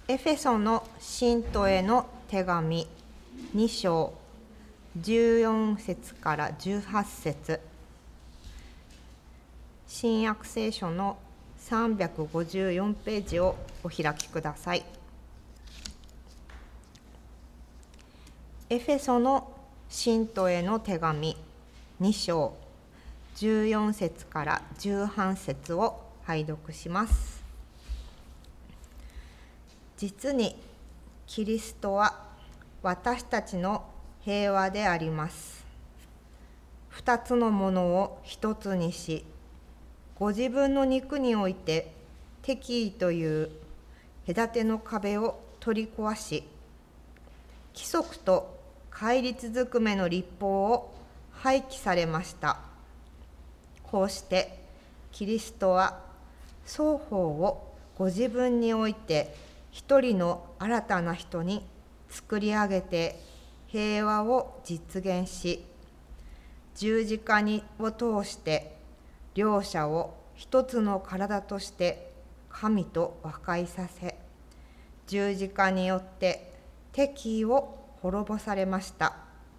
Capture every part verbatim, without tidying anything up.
エフェソの信徒への手紙に章じゅうよん節からじゅうはち節、新約聖書のさんびゃくごじゅうよんページをお開きください。エフェソの信徒への手紙に章じゅうよん節からじゅうはち節を拝読します。実にキリストは私たちの平和であります。二つのものを一つにし、ご自分の肉において敵意という隔ての壁を取り壊し、規則と戒律ずくめの律法を廃棄されました。こうしてキリストは双方をご自分において一人の新たな人に作り上げて平和を実現し、十字架にを通して両者を一つの体として神と和解させ、十字架によって敵意を滅ぼされました。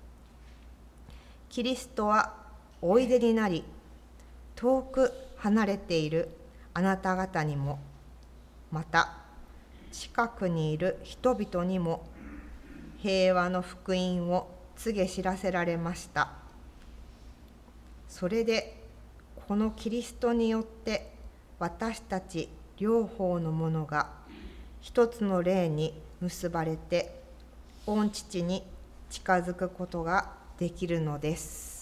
キリストはおいでになり、遠く離れているあなた方にも、また近くにいる人々にも平和の福音を告げ知らせられました。それでこのキリストによって私たち両方のものが一つの霊に結ばれて御父に近づくことができるのです。